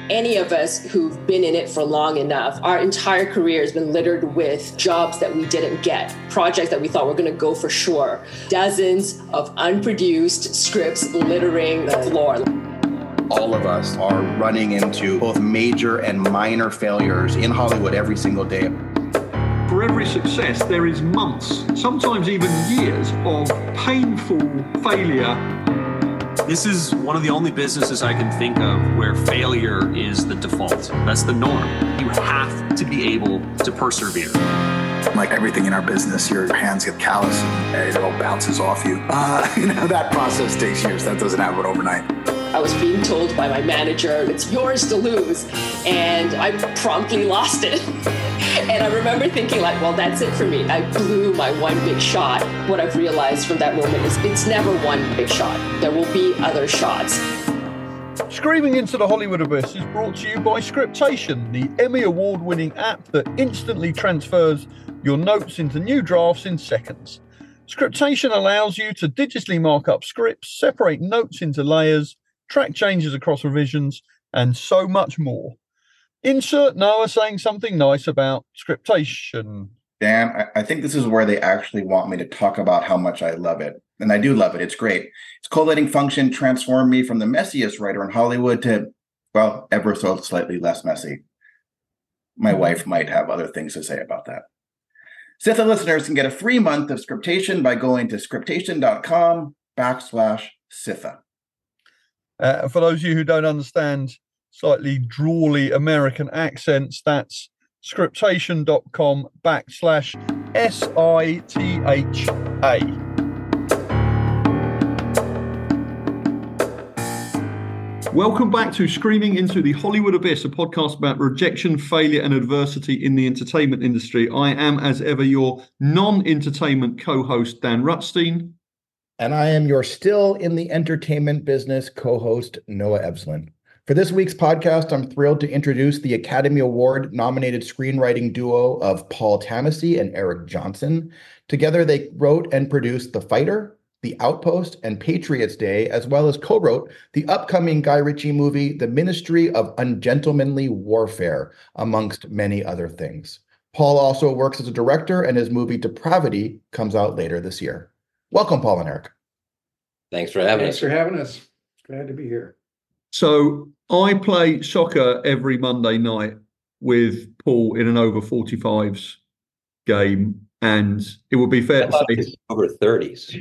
Any of us who've been in it for long enough, our entire career has been littered with jobs that we didn't get, projects that we thought were going to go for sure. Dozens of unproduced scripts littering the floor. All of us are running into both major and minor failures in Hollywood every single day. For every success, there is months, sometimes even years, of painful failure. This is one of the only businesses I can think of where failure is the default. That's the norm. You have to be able to persevere. Like everything in our business, your hands get callous and it all bounces off you. That process takes years. That doesn't happen overnight. I was being told by my manager, it's yours to lose. And I promptly lost it. And I remember thinking like, well, that's it for me. I blew my one big shot. What I've realized from that moment is it's never one big shot. There will be other shots. Screaming Into the Hollywood Abyss is brought to you by Scriptation, the Emmy Award-winning app that instantly transfers your notes into new drafts in seconds. Scriptation allows you to digitally mark up scripts, separate notes into layers, track changes across revisions, and so much more. Insert Noah saying something nice about Scriptation. Dan, I think this is where they actually want me to talk about how much I love it. And I do love it. It's great. Its collating function transformed me from the messiest writer in Hollywood to, well, ever so slightly less messy. My wife might have other things to say about that. Sitha listeners can get a free month of Scriptation by going to scriptation.com/Sitha. For those of you who don't understand slightly drawly American accents, that's scriptation.com/SITHA. Welcome back to Screaming Into the Hollywood Abyss, a podcast about rejection, failure, and adversity in the entertainment industry. I am, as ever, your non-entertainment co-host, Dan Rutstein. And I am your still in the entertainment business co-host, Noah Ebslin. For this week's podcast, I'm thrilled to introduce the Academy Award-nominated screenwriting duo of Paul Tamisi and Eric Johnson. Together, they wrote and produced The Fighter, The Outpost, and Patriots Day, as well as co-wrote the upcoming Guy Ritchie movie, The Ministry of Ungentlemanly Warfare, amongst many other things. Paul also works as a director, and his movie Depravity comes out later this year. Welcome, Paul and Eric. Thanks for having us. Thanks for having us. Glad to be here. So I play soccer every Monday night with Paul in an over 45s game, and it would be fair to say over 30s.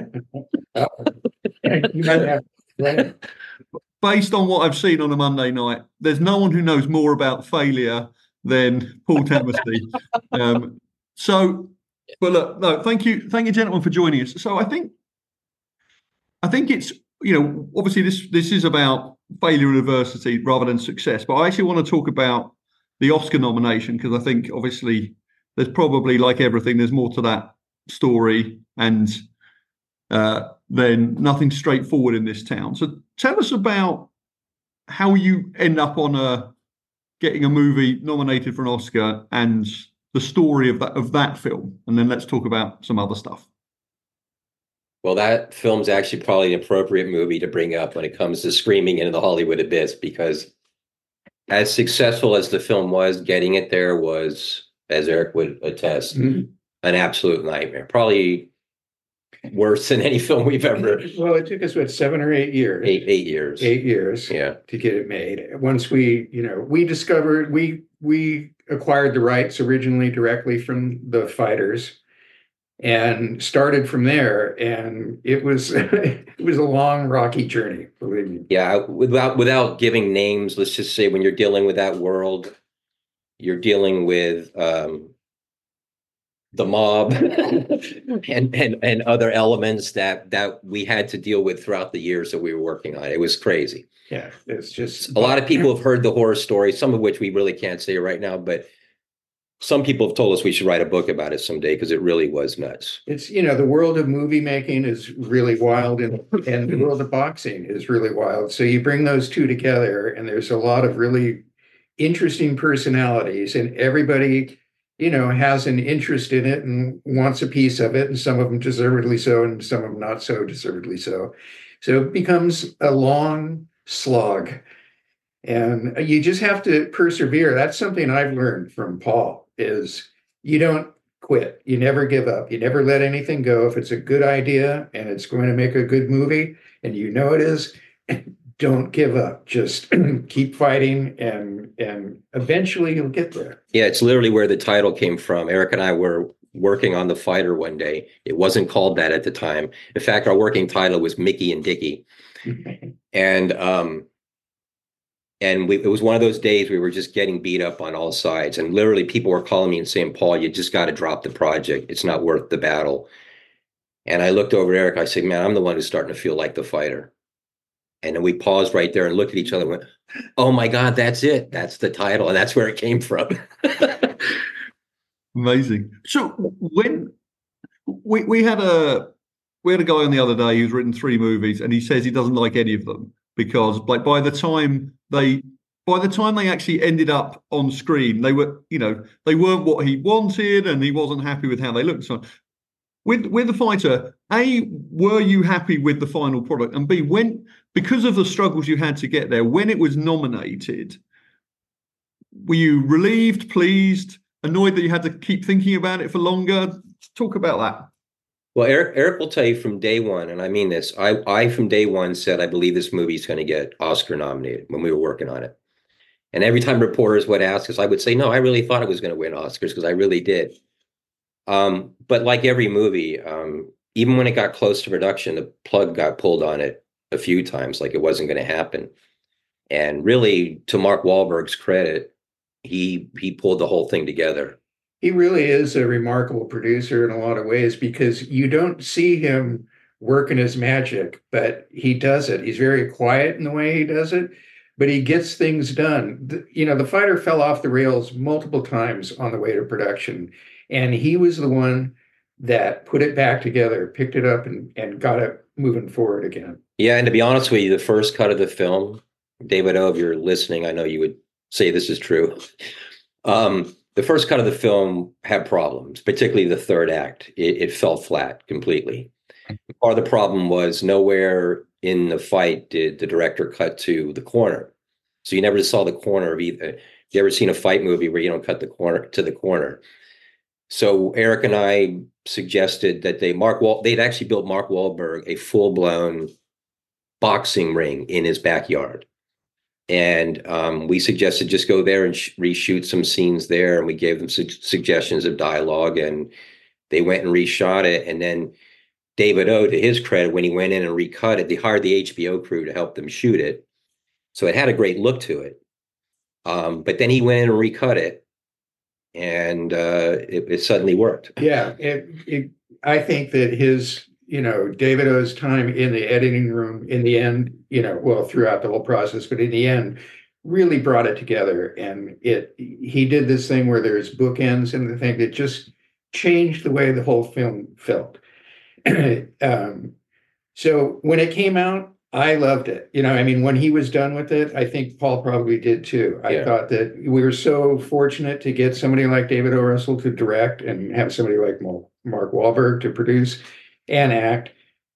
You might have, right? Based on what I've seen on a Monday night, there's no one who knows more about failure than Paul Tamisi. But look, no, thank you, gentlemen, for joining us. So I think it's, obviously this is about failure and adversity rather than success. But I actually want to talk about the Oscar nomination, because I think obviously there's probably, like everything, there's more to that story, and then nothing straightforward in this town. So tell us about how you end up on getting a movie nominated for an Oscar and the story of that film, and then let's talk about some other stuff. Well, that film's actually probably an appropriate movie to bring up when it comes to Screaming Into the Hollywood Abyss, because as successful as the film was, getting it there was, as Eric would attest, an absolute nightmare. Probably worse than any film we've ever. Well, it took us 7 or 8 years. 8 years. 8 years. Yeah. To get it made. Once we discovered we acquired the rights originally directly from the fighters, and started from there. And it was a long, rocky journey, believe me. Yeah. Without giving names, let's just say when you're dealing with that world, you're dealing with the mob and other elements that we had to deal with throughout the years that we were working on. It was crazy. Yeah, it's just a lot of people have heard the horror stories, some of which we really can't say right now, but some people have told us we should write a book about it someday, because it really was nuts. It's, the world of movie making is really wild, and the world of boxing is really wild. So you bring those two together, and there's a lot of really interesting personalities, and everybody, has an interest in it and wants a piece of it, and some of them deservedly so, and some of them not so deservedly so. So it becomes a long slog. And you just have to persevere. That's something I've learned from Paul, is you don't quit. You never give up. You never let anything go. If it's a good idea and it's going to make a good movie, and you know it is, don't give up. Just keep fighting, and eventually you'll get there. Yeah, it's literally where the title came from. Eric and I were working on The Fighter one day. It wasn't called that at the time. In fact, our working title was Mickey and Dickie. And it was one of those days we were just getting beat up on all sides. And literally people were calling me and saying, Paul, you just got to drop the project. It's not worth the battle. And I looked over at Eric. I said, man, I'm the one who's starting to feel like The Fighter. And then we paused right there and looked at each other and went, oh my God, that's it. That's the title. And that's where it came from. Amazing. So when we had a guy on the other day who's written 3 movies, and he says he doesn't like any of them because by the time they actually ended up on screen, they were, they weren't what he wanted, and he wasn't happy with how they looked. So with The Fighter, A, were you happy with the final product? And B, because of the struggles you had to get there, when it was nominated, were you relieved, pleased, annoyed that you had to keep thinking about it for longer? Talk about that. Well, Eric will tell you from day one, and I mean this, I from day one said, I believe this movie is going to get Oscar nominated when we were working on it. And every time reporters would ask us, I would say, no, I really thought it was going to win Oscars, because I really did. But like every movie, even when it got close to production, the plug got pulled on it a few times, like it wasn't going to happen. And really, to Mark Wahlberg's credit, he pulled the whole thing together. He really is a remarkable producer in a lot of ways, because you don't see him working his magic, but he does it. He's very quiet in the way he does it, but he gets things done. The Fighter fell off the rails multiple times on the way to production, and he was the one that put it back together, picked it up, and got it moving forward again. Yeah, and to be honest with you, the first cut of the film, David O, if you're listening, I know you would say this is true. The first cut of the film had problems, particularly the third act. It fell flat completely. Part of the problem was nowhere in the fight did the director cut to the corner. So you never saw the corner of either. Have you ever seen a fight movie where you don't cut the corner to the corner? So Eric and I suggested that they'd actually built Mark Wahlberg a full-blown boxing ring in his backyard. And we suggested just go there and reshoot some scenes there. And we gave them suggestions of dialogue, and they went and reshot it. And then David O, to his credit, when he went in and recut it, they hired the HBO crew to help them shoot it. So it had a great look to it. But then he went in and recut it, and it suddenly worked. Yeah. I think that his, David O's time in the editing room in the end, throughout the whole process, but in the end, really brought it together. And he did this thing where there's bookends in the thing that just changed the way the whole film felt. So when it came out, I loved it. When he was done with it, I think Paul probably did too. I thought that we were so fortunate to get somebody like David O. Russell to direct, and have somebody like Mark Wahlberg to produce and act.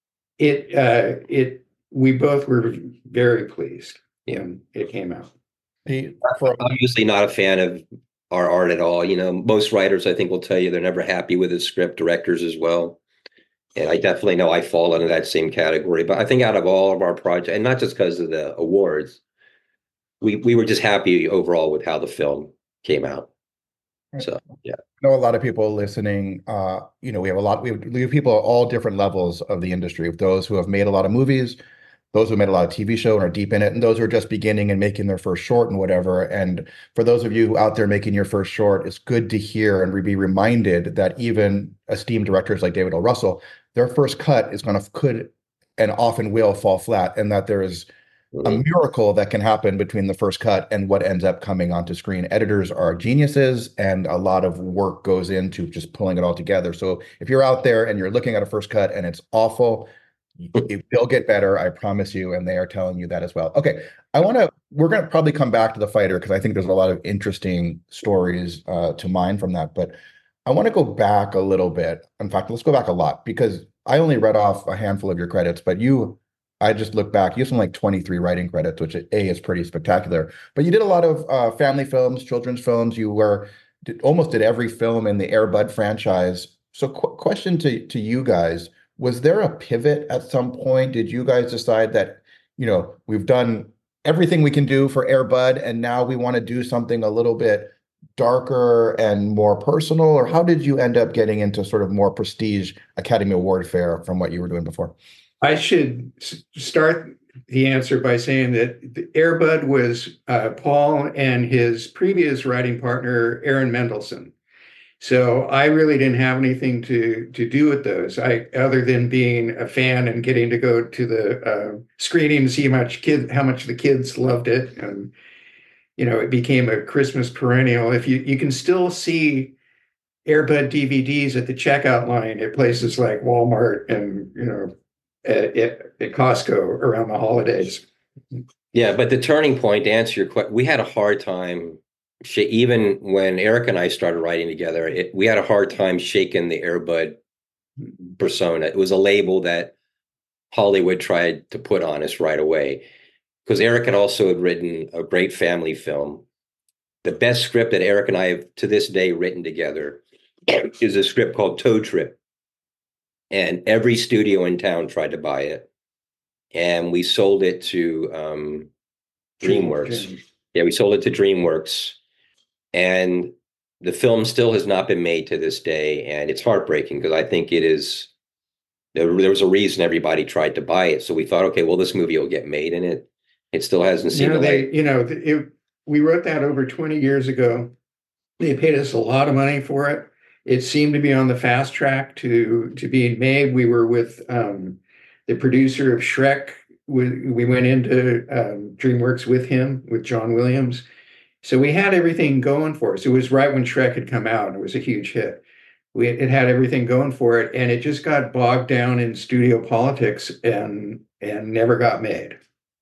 We both were very pleased when it came out. I'm obviously not a fan of our art at all. Most writers, I think, will tell you they're never happy with a script, directors as well. And I definitely know I fall into that same category. But I think out of all of our projects, and not just because of the awards, we were just happy overall with how the film came out. So, yeah. I know a lot of people listening, we have people at all different levels of the industry, those who have made a lot of movies, those who made a lot of TV show and are deep in it, and those who are just beginning and making their first short and whatever. And for those of you out there making your first short, it's good to hear and be reminded that even esteemed directors like David O. Russell, their first cut could and often will fall flat, and that there is a miracle that can happen between the first cut and what ends up coming onto screen. Editors are geniuses, and a lot of work goes into just pulling it all together. So if you're out there and you're looking at a first cut and it's awful, it will get better, I promise you, and they are telling you that as well. Okay, we're going to probably come back to The Fighter, because I think there's a lot of interesting stories to mine from that, but I want to go back a little bit. In fact, let's go back a lot, because I only read off a handful of your credits, but you I just look back, you have something like 23 writing credits, which is pretty spectacular. But you did a lot of family films, children's films. Almost did every film in the Air Bud franchise. So question to you guys, was there a pivot at some point? Did you guys decide that, we've done everything we can do for Air Bud, and now we want to do something a little bit darker and more personal? Or how did you end up getting into sort of more prestige Academy Award fare from what you were doing before? I should start the answer by saying that Air Bud was Paul and his previous writing partner, Aaron Mendelsohn. So I really didn't have anything to do with those, other than being a fan and getting to go to the screening to see how much the kids loved it, and it became a Christmas perennial. If you can still see Air Bud DVDs at the checkout line at places like Walmart and at Costco around the holidays. Yeah, but the turning point, to answer your question, we had a hard time. Even when Eric and I started writing together, we had a hard time shaking the Air Bud persona. It was a label that Hollywood tried to put on us right away, because Eric had written a great family film. The best script that Eric and I have to this day written together is a script called Tow Trip. And every studio in town tried to buy it. And we sold it to DreamWorks. Yeah, we sold it to DreamWorks. And the film still has not been made to this day. And it's heartbreaking, because I think there was a reason everybody tried to buy it. So we thought, okay, well, this movie will get made, and it still hasn't seen the light. We wrote that over 20 years ago. They paid us a lot of money for it. It seemed to be on the fast track to being made. We were with the producer of Shrek. We went into DreamWorks with him, with John Williams. So we had everything going for us. It was right when Shrek had come out, and it was a huge hit. It had everything going for it, and it just got bogged down in studio politics and never got made.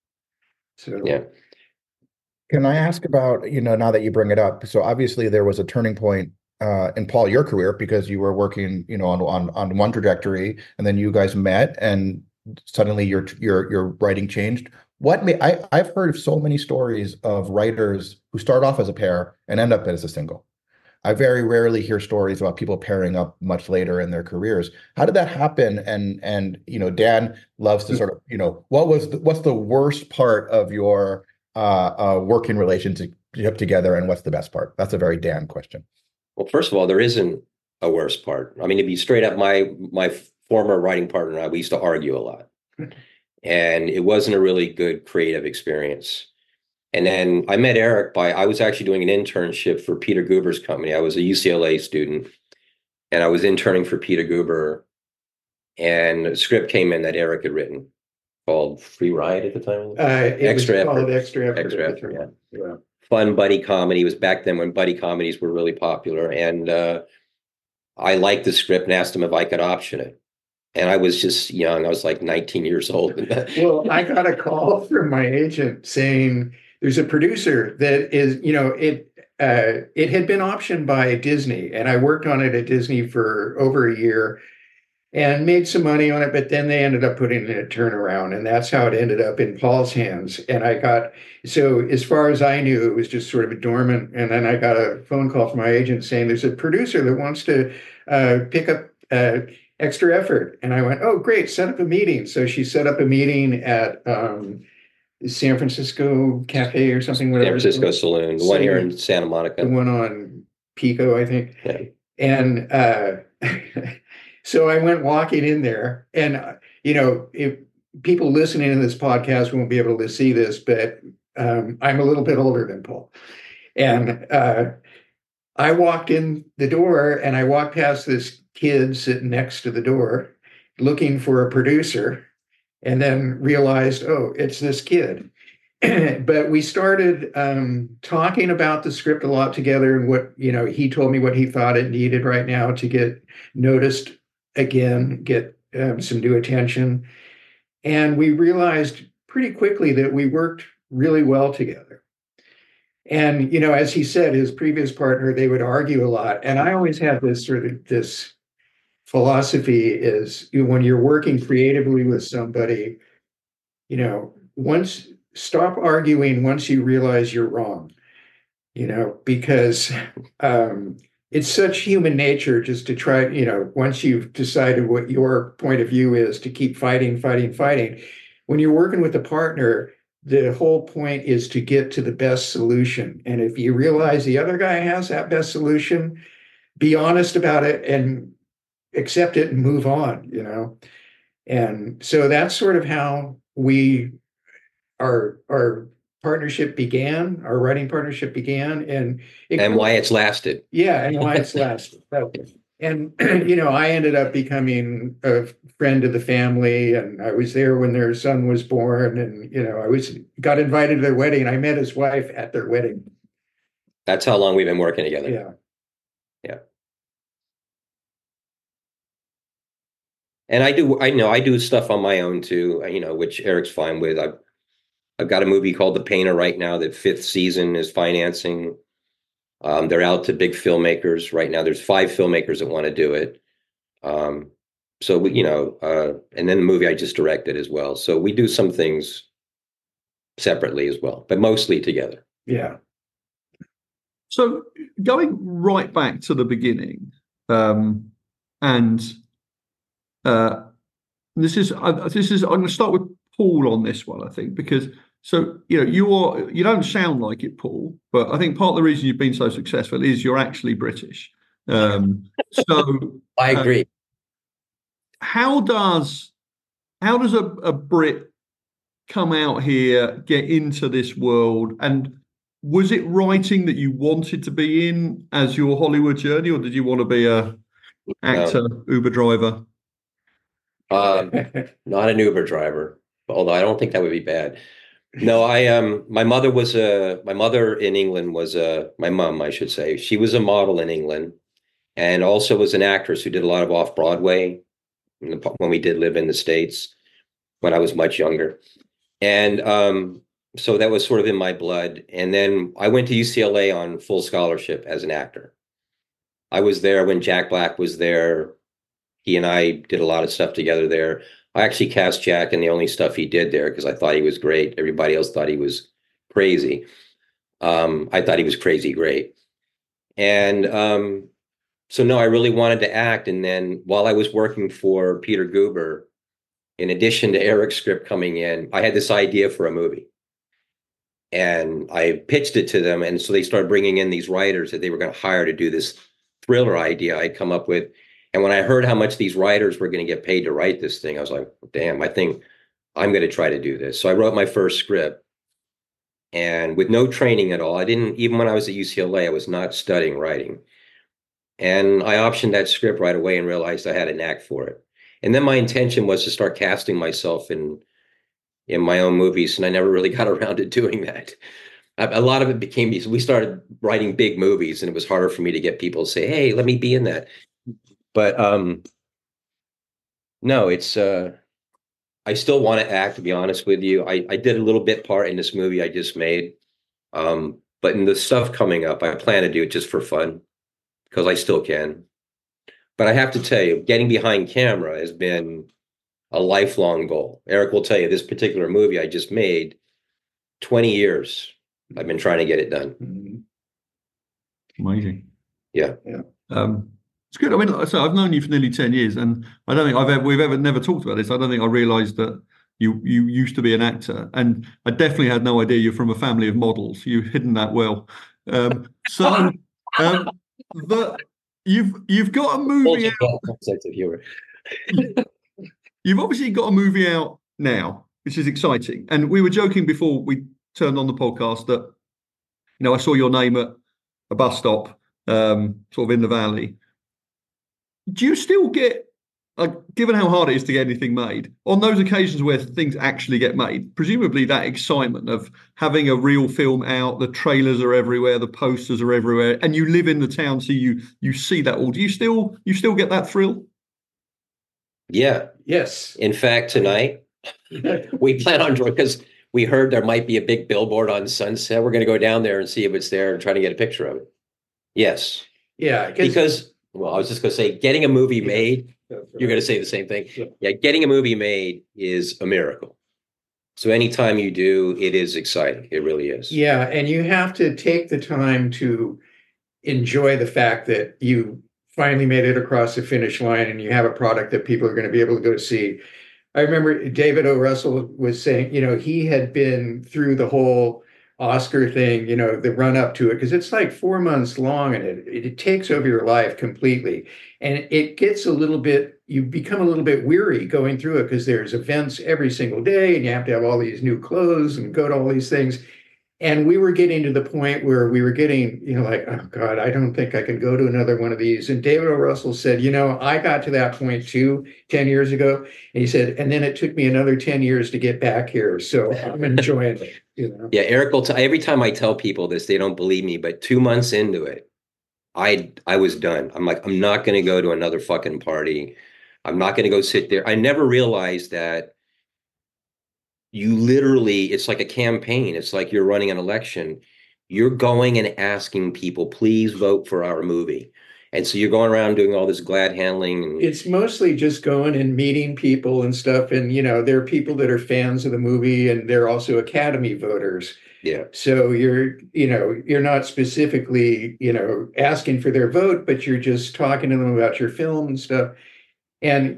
So yeah. Can I ask about, now that you bring it up, so obviously there was a turning point in Paul, your career, because you were working, on one trajectory, and then you guys met, and suddenly your writing changed. I've heard of so many stories of writers who start off as a pair and end up as a single. I very rarely hear stories about people pairing up much later in their careers. How did that happen? And Dan loves to sort of, what's the worst part of your working relationship together, and what's the best part? That's a very Dan question. Well, first of all, there isn't a worst part. I mean, to be straight up, my former writing partner and I, we used to argue a lot. And it wasn't a really good creative experience. And then I met Eric I was actually doing an internship for Peter Guber's company. I was a UCLA student, and I was interning for Peter Guber. And a script came in that Eric had written called Free Ride at the time. Extra Effort. Yeah. Fun buddy comedy. It was back then when buddy comedies were really popular. And I liked the script and asked him if I could option it. And I was just young. I was like 19 years old. Well, I got a call from my agent saying there's a producer that is, it had been optioned by Disney, and I worked on it at Disney for over a year and made some money on it, but then they ended up putting in a turnaround, and that's how it ended up in Paul's hands. And so as far as I knew, it was just sort of a dormant. And then I got a phone call from my agent saying there's a producer that wants to pick up Extra Effort. And I went, oh, great, set up a meeting. So she set up a meeting at San Francisco Cafe or something. San Francisco Saloon, the one here in Santa Monica. The one on Pico, I think. Yeah. And so I went walking in there, and, if people listening to this podcast won't be able to see this, but I'm a little bit older than Paul. And I walked in the door, and I walked past this kid sitting next to the door looking for a producer, and then realized, oh, it's this kid. But we started talking about the script a lot together, and what, he told me what he thought it needed right now to get noticed again, get some new attention. And we realized pretty quickly that we worked really well together. And, as he said, his previous partner, they would argue a lot. And I always had this philosophy is when you're working creatively with somebody, stop arguing once you realize you're wrong, because it's such human nature just to try, once you've decided what your point of view is, to keep fighting. When you're working with a partner, the whole point is to get to the best solution. And if you realize the other guy has that best solution, be honest about it and accept it and move on, And so that's sort of how our partnership began, our writing partnership began, and why it's lasted. Yeah, and why it's lasted. And I ended up becoming a friend of the family, and I was there when their son was born, and I got invited to their wedding, and I met his wife at their wedding. That's how long we've been working together. Yeah. And I do stuff on my own too, which Eric's fine with. I've got a movie called The Painter right now that 5th season is financing. They're out to big filmmakers right now. There's 5 filmmakers that want to do it. So we, and then the movie I just directed as well. So we do some things separately as well, but mostly together. Yeah. So going right back to the beginning, and this is I'm going to start with Paul on this one, I think, because you don't sound like it, Paul, but I think part of the reason you've been so successful is you're actually British. So I agree. How does a Brit come out here, get into this world, and was it writing that you wanted to be in as your Hollywood journey, or did you want to be a actor, Uber driver? Not an Uber driver, although I don't think that would be bad. No, my mother in England was my mom, I should say. She was a model in England and also was an actress who did a lot of off-Broadway when we did live in the States when I was much younger. And so that was sort of in my blood. And then I went to UCLA on full scholarship as an actor. I was there when Jack Black was there. He and I did a lot of stuff together there. I actually cast Jack in the only stuff he did there because I thought he was great. Everybody else thought he was crazy. I thought he was crazy great. And so no, I really wanted to act. And then while I was working for Peter Guber, in addition to Eric's script coming in, I had this idea for a movie. And I pitched it to them. And so they started bringing in these writers that they were going to hire to do this thriller idea I'd come up with. And when I heard how much these writers were going to get paid to write this thing, I was like, damn, I think I'm going to try to do this. So I wrote my first script, and with no training at all. Even when I was at UCLA, I was not studying writing. And I optioned that script right away and realized I had a knack for it. And then my intention was to start casting myself in my own movies. And I never really got around to doing that. A lot of it became, we started writing big movies, and it was harder for me to get people to say, hey, let me be in that. But no, it's I still want to act, to be honest with you. I did a little bit part in this movie I just made. But in the stuff coming up, I plan to do it just for fun because I still can. But I have to tell you, getting behind camera has been a lifelong goal. Eric will tell you, this particular movie I just made, 20 years I've been trying to get it done. Amazing. Yeah. It's good. I mean, so I've known you for nearly 10 years, and I don't think we've ever never talked about this. I don't think I realised that you used to be an actor, and I definitely had no idea you're from a family of models. You've hidden that well. But you've got a movie out. You've obviously got a movie out now, which is exciting. And we were joking before we turned on the podcast that, I saw your name at a bus stop, sort of in the valley. Do you still get, given how hard it is to get anything made, on those occasions where things actually get made, presumably that excitement of having a real film out, the trailers are everywhere, the posters are everywhere, and you live in the town, so you see that all. Do you still get that thrill? Yeah. Yes. In fact, tonight we plan on, because we heard there might be a big billboard on Sunset. We're going to go down there and see if it's there and try to get a picture of it. Yes. Yeah. Because, well, I was just going to say, getting a movie made, you're going to say the same thing. Yeah. Getting a movie made is a miracle. So anytime you do, it is exciting. It really is. Yeah, and you have to take the time to enjoy the fact that you finally made it across the finish line and you have a product that people are going to be able to go see. I remember David O. Russell was saying, he had been through the whole Oscar thing, the run up to it, because it's like 4 months long and it takes over your life completely. And it gets you become a little bit weary going through it because there's events every single day and you have to have all these new clothes and go to all these things. And we were getting to the point where we were getting, like, oh God, I don't think I can go to another one of these. And David O. Russell said, I got to that point too 10 years ago. And he said, and then it took me another 10 years to get back here. So I'm enjoying it. Yeah, Eric will every time I tell people this, they don't believe me, but 2 months into it, I was done. I'm like, I'm not going to go to another fucking party. I'm not going to go sit there. I never realized that you literally, it's like a campaign. It's like you're running an election. You're going and asking people, please vote for our movie. And so you're going around doing all this glad handling. It's mostly just going and meeting people and stuff. And, there are people that are fans of the movie and they're also Academy voters. Yeah. So you're not specifically, asking for their vote, but you're just talking to them about your film and stuff. And,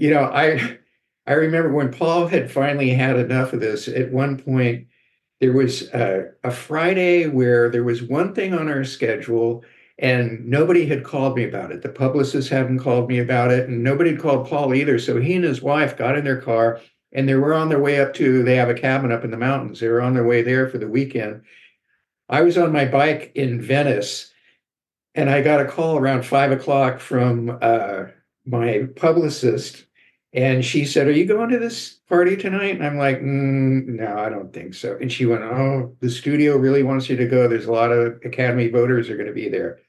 I remember when Paul had finally had enough of this, at one point, there was a Friday where there was one thing on our schedule and nobody had called me about it. The publicist hadn't called me about it and nobody had called Paul either. So he and his wife got in their car and they were on their way they have a cabin up in the mountains. They were on their way there for the weekend. I was on my bike in Venice and I got a call around 5:00 from my publicist. And she said, are you going to this party tonight? And I'm like, no, I don't think so. And she went, oh, the studio really wants you to go. There's a lot of Academy voters are going to be there.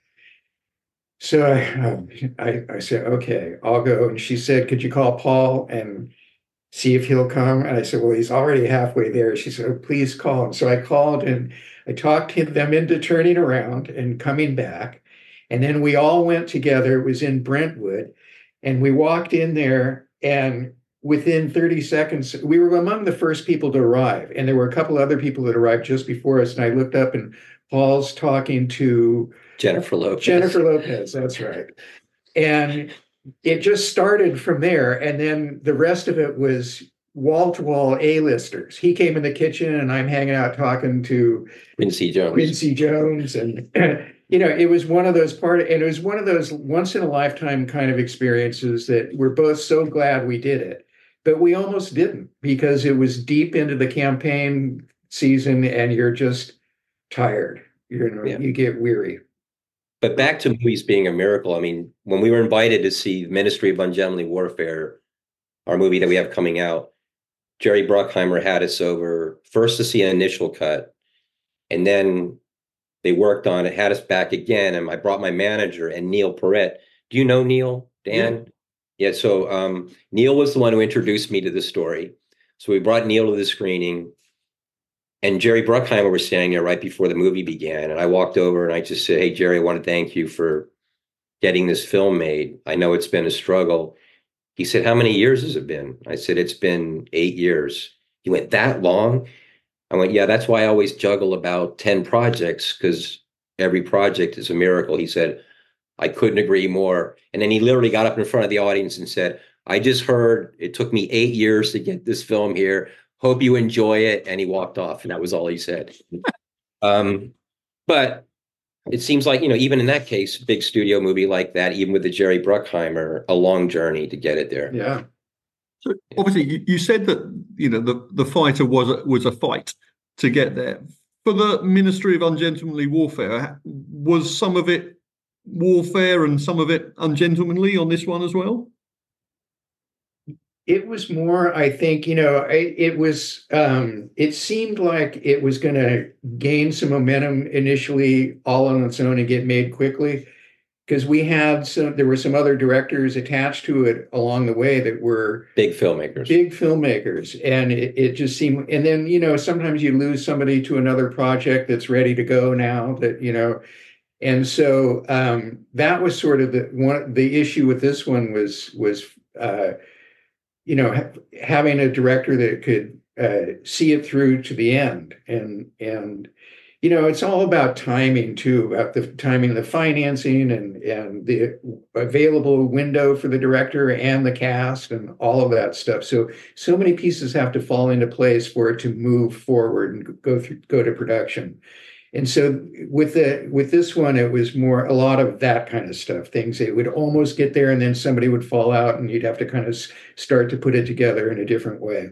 So I said, okay, I'll go. And she said, could you call Paul and see if he'll come? And I said, well, he's already halfway there. She said, oh, please call him. So I called and I talked them into turning around and coming back. And then we all went together. It was in Brentwood. And we walked in there. And within 30 seconds, we were among the first people to arrive. And there were a couple other people that arrived just before us. And I looked up and Paul's talking to Jennifer Lopez. Jennifer Lopez, that's right. And it just started from there. And then the rest of it was wall-to-wall A-listers. He came in the kitchen and I'm hanging out talking to Quincy Jones. And it was one of those and it was one of those once in a lifetime kind of experiences that we're both so glad we did it, but we almost didn't because it was deep into the campaign season and you're just tired. You get weary. But back to movies being a miracle. I mean, when we were invited to see Ministry of Ungentlemanly Warfare, our movie that we have coming out, Jerry Bruckheimer had us over first to see an initial cut, and then they worked on it, had us back again, and I brought my manager and Neil Perret. Do you know Neil, Dan? Yeah. So Neil was the one who introduced me to the story. So we brought Neil to the screening, and Jerry Bruckheimer was standing there right before the movie began. And I walked over and I just said, hey, Jerry, I want to thank you for getting this film made. I know it's been a struggle. He said, how many years has it been? I said, it's been 8 years. He went, that long? I went, yeah, that's why I always juggle about 10 projects because every project is a miracle. He said, I couldn't agree more. And then he literally got up in front of the audience and said, I just heard it took me 8 years to get this film here. Hope you enjoy it. And he walked off, and that was all he said. But it seems like, even in that case, big studio movie like that, even with the Jerry Bruckheimer, a long journey to get it there. Yeah. So obviously, you said that the fighter was a fight to get there. For the Ministry of Ungentlemanly Warfare, was some of it warfare and some of it ungentlemanly on this one as well? It was more, I think, it was, it seemed like it was going to gain some momentum initially all on its own and get made quickly. Because there were some other directors attached to it along the way that were big filmmakers. And it just seemed, and then, sometimes you lose somebody to another project that's ready to go now and so that was sort of the issue with this one was having a director that could see it through to the end. And it's all about timing too, about the timing, the financing, and the available window for the director and the cast and all of that stuff. So many pieces have to fall into place for it to move forward and go to production. And so with this one, it was more a lot of that kind of stuff. Things that would almost get there, and then somebody would fall out, and you'd have to kind of start to put it together in a different way.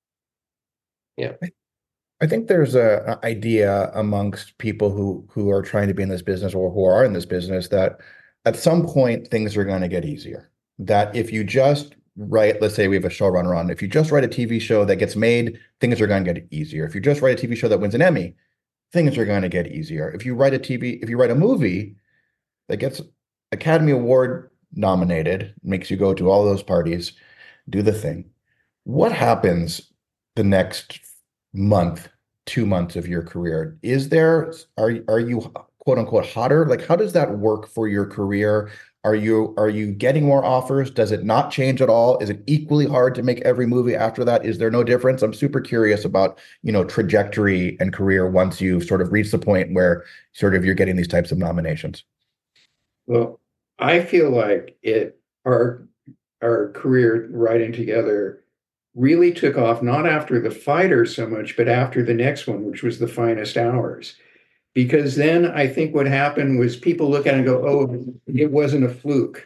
Yeah, I think there's an idea amongst people who are trying to be in this business or who are in this business that at some point things are going to get easier. That if you just write, let's say we have a showrunner on, if you just write a TV show that gets made, things are going to get easier. If you just write a TV show that wins an Emmy, things are going to get easier. If you write a movie that gets Academy Award nominated, makes you go to all those parties, do the thing. What happens the next month, 2 months of your career? Are you quote unquote hotter? Like, how does that work for your career? Are you getting more offers? Does it not change at all? Is it equally hard to make every movie after that? Is there no difference? I'm super curious about, trajectory and career once you've sort of reached the point where sort of you're getting these types of nominations. Well, I feel like our career writing together really took off, not after The Fighter so much, but after the next one, which was The Finest Hours. Because then I think what happened was people look at it and go, oh, it wasn't a fluke.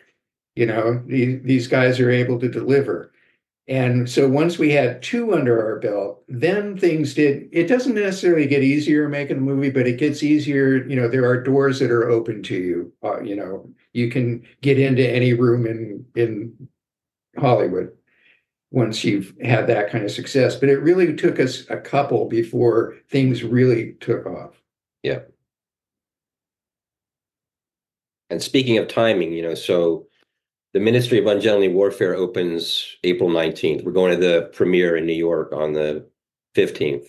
These guys are able to deliver. And so once we had 2 under our belt, then it doesn't necessarily get easier making a movie, but it gets easier. There are doors that are open to you. You can get into any room in Hollywood once you've had that kind of success. But it really took us a couple before things really took off. Yeah. And speaking of timing, so the Ministry of Ungenly Warfare opens April 19th. We're going to the premiere in New York on the 15th.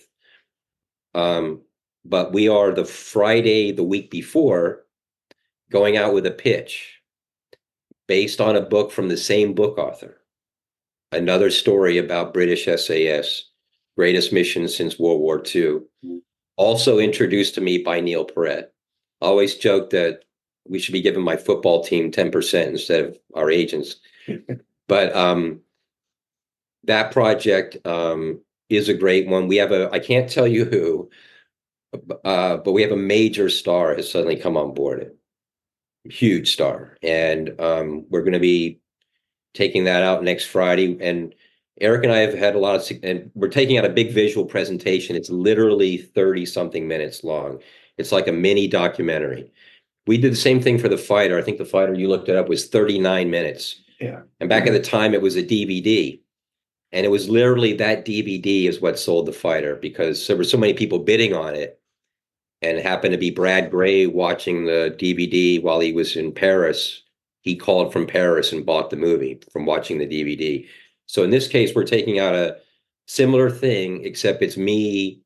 But we are the Friday, the week before, going out with a pitch based on a book from the same book author. Another story about British SAS, greatest mission since World War II. Also introduced to me by Neil Perret. I always joke that we should be giving my football team 10% instead of our agents. But that project is a great one. We have I can't tell you who, but we have a major star has suddenly come on board. Huge star. And we're going to be taking that out next Friday. And Eric and I have had a lot of, and we're taking out a big visual presentation. It's literally 30 something minutes long. It's like a mini documentary. We did the same thing for The Fighter. I think The Fighter, you looked it up, was 39 minutes. Yeah. And back at the time, it was a DVD. And it was literally that DVD is what sold The Fighter, because there were so many people bidding on it. And it happened to be Brad Gray watching the DVD while he was in Paris. He called from Paris and bought the movie from watching the DVD. So in this case, we're taking out a similar thing, except it's me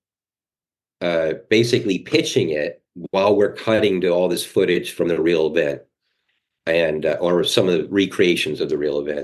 basically pitching it while we're cutting to all this footage from the real event, and or some of the recreations of the real event.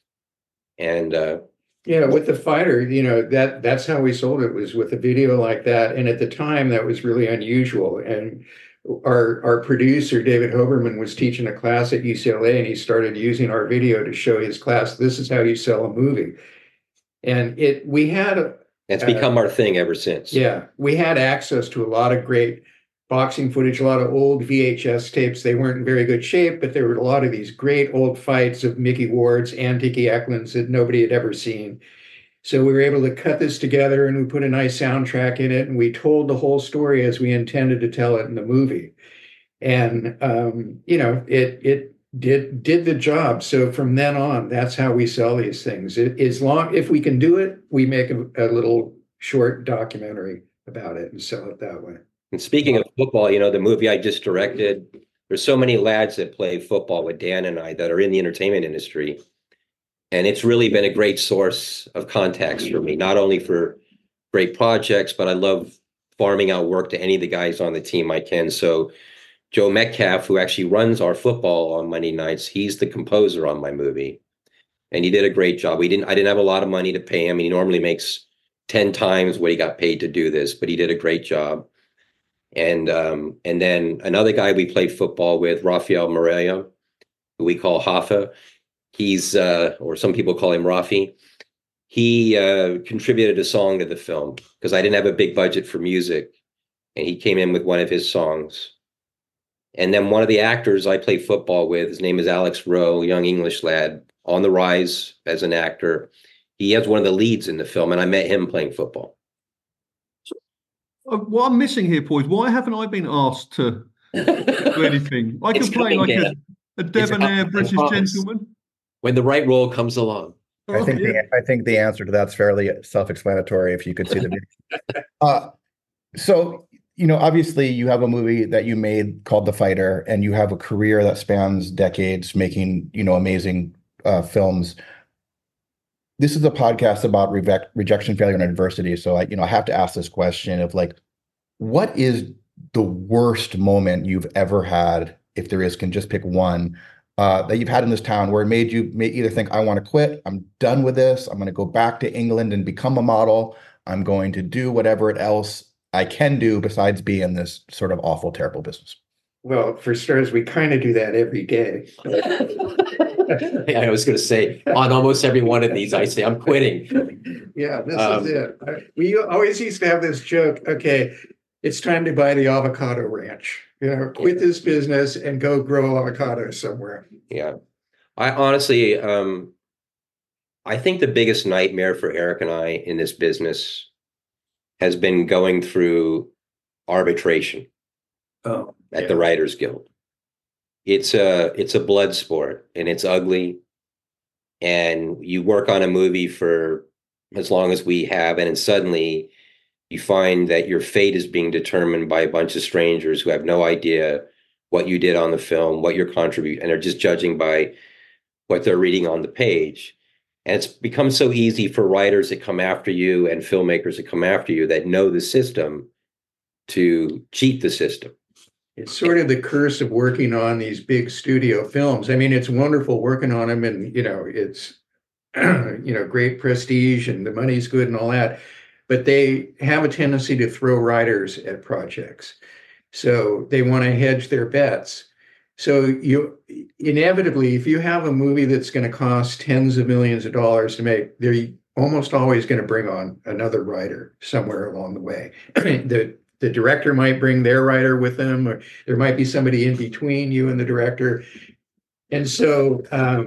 And with The Fighter, that's how we sold it, was with a video like that. And at the time, that was really unusual. And our producer, David Hoberman, was teaching a class at UCLA, and he started using our video to show his class, this is how you sell a movie. And it's become our thing ever since. Yeah, we had access to a lot of great boxing footage, a lot of old VHS tapes. They weren't in very good shape, but there were a lot of these great old fights of Mickey Ward's and Dickie Eklund's that nobody had ever seen. So we were able to cut this together, and we put a nice soundtrack in it, and we told the whole story as we intended to tell it in the movie. And, it did the job. So from then on, that's how we sell these things. If we can do it, we make a little short documentary about it and sell it that way. And speaking of football, the movie I just directed, there's so many lads that play football with Dan and I that are in the entertainment industry. And it's really been a great source of contacts for me, not only for great projects, but I love farming out work to any of the guys on the team I can. So Joe Metcalf, who actually runs our football on Monday nights, he's the composer on my movie. And he did a great job. I didn't have a lot of money to pay him. He normally makes 10 times what he got paid to do this, but he did a great job. And then another guy we played football with, Rafael Moreira, who we call Hoffa. He's, or some people call him Rafi. He contributed a song to the film because I didn't have a big budget for music. And he came in with one of his songs. And then one of the actors I played football with, his name is Alex Rowe, young English lad, on the rise as an actor. He has one of the leads in the film, and I met him playing football. What I'm missing here, Paul, is why haven't I been asked to do anything? I can play like a debonair British gentleman. When the right role comes along. I think the answer to that's fairly self-explanatory if you could see the video. So, obviously you have a movie that you made called The Fighter, and you have a career that spans decades making, amazing films. This is a podcast about rejection, failure, and adversity. So I have to ask this question of what is the worst moment you've ever had, if there is, can just pick one, that you've had in this town where it made you either think, I want to quit, I'm done with this, I'm going to go back to England and become a model, I'm going to do whatever else I can do besides be in this sort of awful, terrible business? Well, for starters, we kind of do that every day. I was going to say, on almost every one of these, I say, I'm quitting. Yeah, this is it. We always used to have this joke, okay, it's time to buy the avocado ranch. Quit this business and go grow avocados somewhere. Yeah. I honestly, I think the biggest nightmare for Eric and I in this business has been going through arbitration at the Writers Guild. It's a blood sport, and it's ugly. And you work on a movie for as long as we have, and then suddenly you find that your fate is being determined by a bunch of strangers who have no idea what you did on the film, what your contribution, and are just judging by what they're reading on the page. And it's become so easy for writers that come after you and filmmakers that come after you that know the system to cheat the system. It's sort of the curse of working on these big studio films. I mean, it's wonderful working on them, and it's great prestige and the money's good and all that. But they have a tendency to throw writers at projects. So they want to hedge their bets. So you inevitably, if you have a movie that's going to cost tens of millions of dollars to make, they're almost always going to bring on another writer somewhere along the way. The director might bring their writer with them, or there might be somebody in between you and the director. And so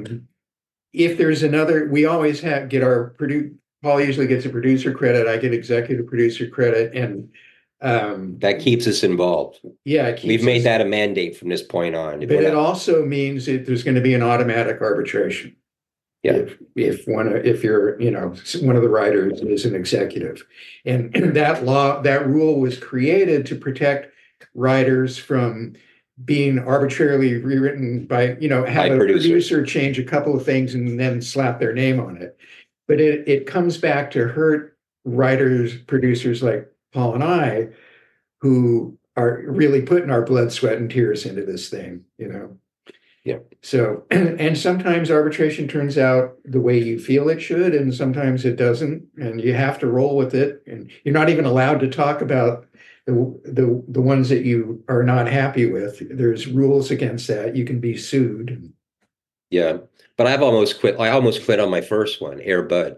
if there's another, we always get our Paul usually gets a producer credit. I get executive producer credit, and that keeps us involved. Yeah, we've made that a mandate from this point on. But it also means that there's going to be an automatic arbitration. Yeah, if you're one of the writers is an executive, and that rule was created to protect writers from being arbitrarily rewritten by have a producer change a couple of things and then slap their name on it. But it comes back to hurt writers, producers like Paul and I, who are really putting our blood, sweat, and tears into this thing, Yeah. So, and sometimes arbitration turns out the way you feel it should, and sometimes it doesn't, and you have to roll with it. And you're not even allowed to talk about the ones that you are not happy with. There's rules against that. You can be sued. Yeah. But I've almost quit. I almost quit on my first one, Air Bud.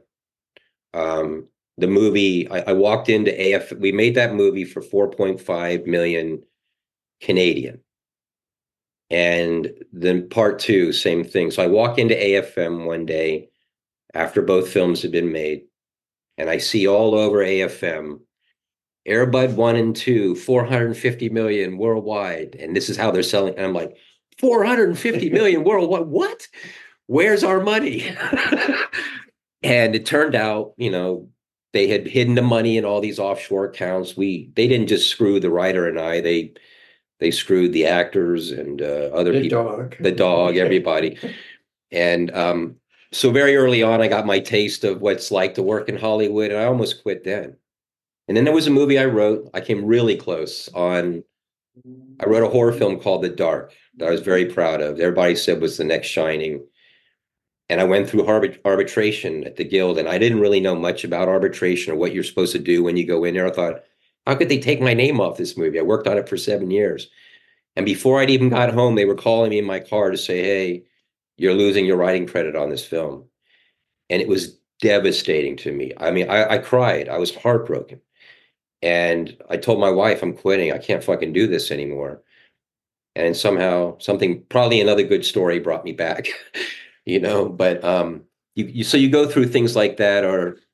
The movie, I walked into AF. We made that movie for 4.5 million Canadian. And then part two, same thing. So I walk into AFM one day after both films had been made, and I see all over AFM, Air Bud 1 and 2, 450 million worldwide. And this is how they're selling. And I'm like, 450 million worldwide? What? Where's our money? And it turned out, they had hidden the money in all these offshore accounts. They didn't just screw the writer and I, they screwed the actors and other people, the dog, everybody. And so very early on, I got my taste of what it's like to work in Hollywood, and I almost quit then. And then there was a movie I wrote. I came really close on. I wrote a horror film called The Dark that I was very proud of. Everybody said was the next Shining. And I went through arbitration at the Guild, and I didn't really know much about arbitration or what you're supposed to do when you go in there. I thought, how could they take my name off this movie? I worked on it for 7 years. And before I'd even got home, they were calling me in my car to say, hey, you're losing your writing credit on this film. And it was devastating to me. I mean, I cried. I was heartbroken. And I told my wife, I'm quitting. I can't fucking do this anymore. And somehow probably another good story brought me back, you know, but so you go through things like that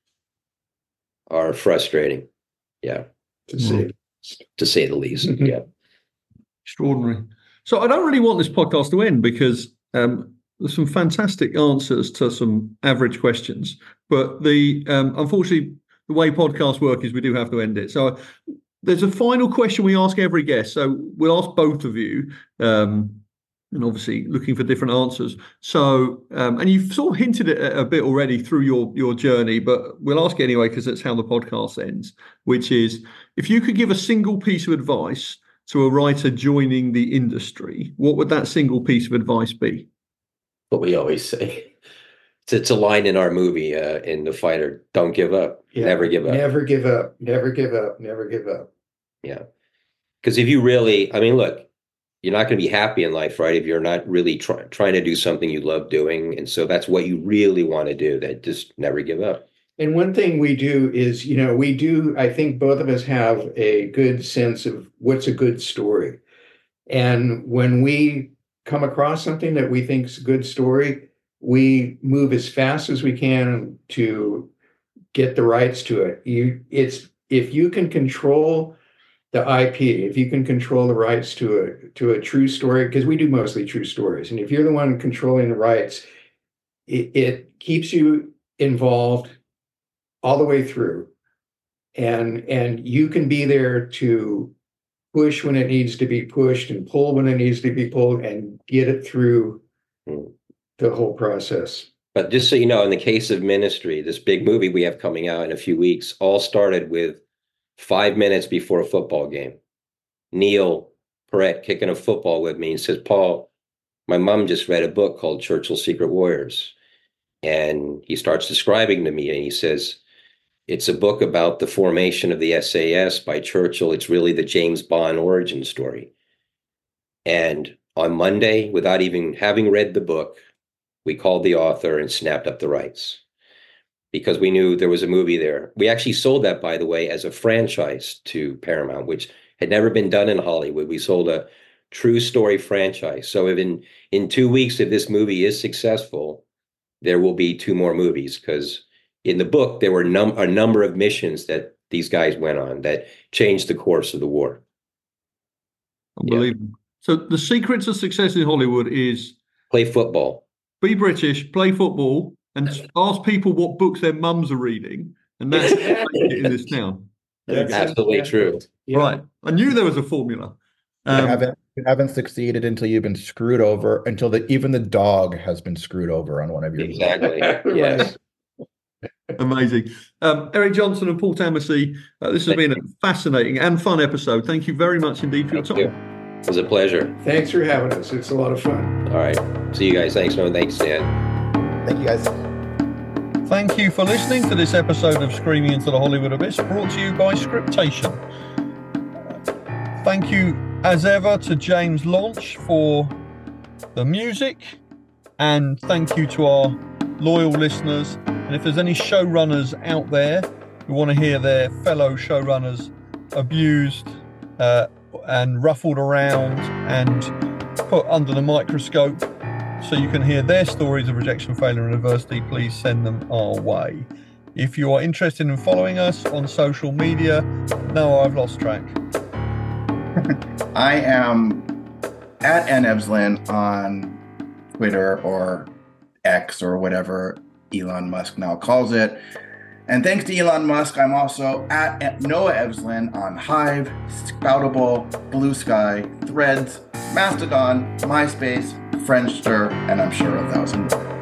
are frustrating. Yeah. To say the least. Yeah. Extraordinary. So I don't really want this podcast to end because there's some fantastic answers to some average questions, but unfortunately, the way podcasts work is we do have to end it. So there's a final question we ask every guest. So we'll ask both of you, and obviously looking for different answers. So, and you've sort of hinted at it a bit already through your journey, but we'll ask anyway because that's how the podcast ends, which is, if you could give a single piece of advice to a writer joining the industry, what would that single piece of advice be? What we always say. It's a line in our movie, in The Fighter, don't give up, never give up. Never give up, never give up, never give up. Yeah. Because if you really, I mean, look, you're not going to be happy in life, right? If you're not really trying to do something you love doing. And so that's what you really want to do, that just never give up. And one thing we do is, I think both of us have a good sense of what's a good story. And when we come across something that we think is a good story, we move as fast as we can to get the rights to it. If you can control the IP, if you can control the rights to a true story, because we do mostly true stories, and if you're the one controlling the rights, it keeps you involved all the way through, and you can be there to push when it needs to be pushed and pull when it needs to be pulled and get it through the whole process. But just so you know, in the case of Ministry, this big movie we have coming out in a few weeks, all started with 5 minutes before a football game. Neil Perret kicking a football with me and says, Paul, my mom just read a book called Churchill's Secret Warriors. And he starts describing to me, and he says, it's a book about the formation of the SAS by Churchill. It's really the James Bond origin story. And on Monday, without even having read the book, we called the author and snapped up the rights because we knew there was a movie there. We actually sold that, by the way, as a franchise to Paramount, which had never been done in Hollywood. We sold a true story franchise. So if in 2 weeks, if this movie is successful, there will be 2 more movies, because in the book, there were a number of missions that these guys went on that changed the course of the war. Unbelievable. Yeah. So the secret to success in Hollywood is play football. Be British, play football, and ask people what books their mums are reading, and that's in this town. That's absolutely true. Yeah. Right. I knew there was a formula. You haven't succeeded until you've been screwed over, until even the dog has been screwed over on one of your movies. Exactly. Yes. Amazing. Eric Johnson and Paul Tamasey, this has been a fascinating and fun episode. Thank you very much indeed for your time. It was a pleasure. Thanks for having us. It's a lot of fun. All right. See you guys. Thanks, Noah. Thanks, Dan. Thank you, guys. Thank you for listening to this episode of Screaming into the Hollywood Abyss, brought to you by Scriptation. Thank you, as ever, to James Launch for the music, and thank you to our loyal listeners. And if there's any showrunners out there who want to hear their fellow showrunners abused and ruffled around and put under the microscope so you can hear their stories of rejection, failure and adversity, please send them our way. If you are interested in following us on social media, no, I've lost track. I am at @NEvslin on Twitter or X or whatever Elon Musk now calls it. And thanks to Elon Musk, I'm also at Noah Evslin on Hive, Spoutable, Blue Sky, Threads, Mastodon, MySpace, Friendster, and I'm sure 1,000 more.